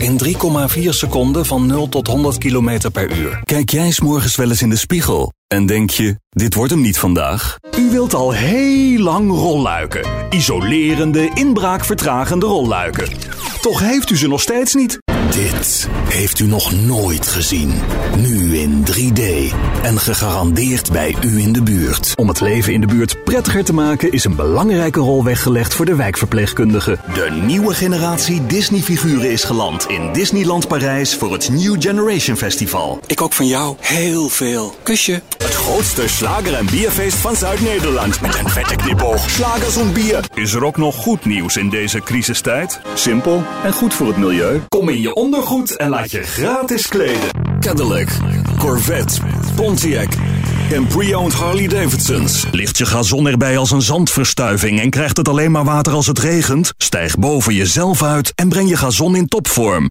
In 3,4 seconden van 0 tot 100 km per uur. Kijk jij 's morgens wel eens in de spiegel en denk je, dit wordt hem niet vandaag? U wilt al heel lang rolluiken. Isolerende, inbraakvertragende rolluiken. Toch heeft u ze nog steeds niet. Dit heeft u nog nooit gezien. Nu in 3D. En gegarandeerd bij u in de buurt. Om het leven in de buurt prettiger te maken is een belangrijke rol weggelegd voor de wijkverpleegkundigen. De nieuwe generatie Disney-figuren is geland in Disneyland Parijs voor het New Generation Festival. Ik ook van jou heel veel. Kusje. Het grootste slager- en bierfeest van Zuid-Nederland. Met een vette knipoog. Slagers en bier. Is er ook nog goed nieuws in deze crisistijd? Simpel en goed voor het milieu. Kom in je ondergoed en laat je gratis kleden. Cadillac, Corvette, Pontiac en pre-owned Harley-Davidsons. Ligt je gazon erbij als een zandverstuiving en krijgt het alleen maar water als het regent? Stijg boven jezelf uit en breng je gazon in topvorm.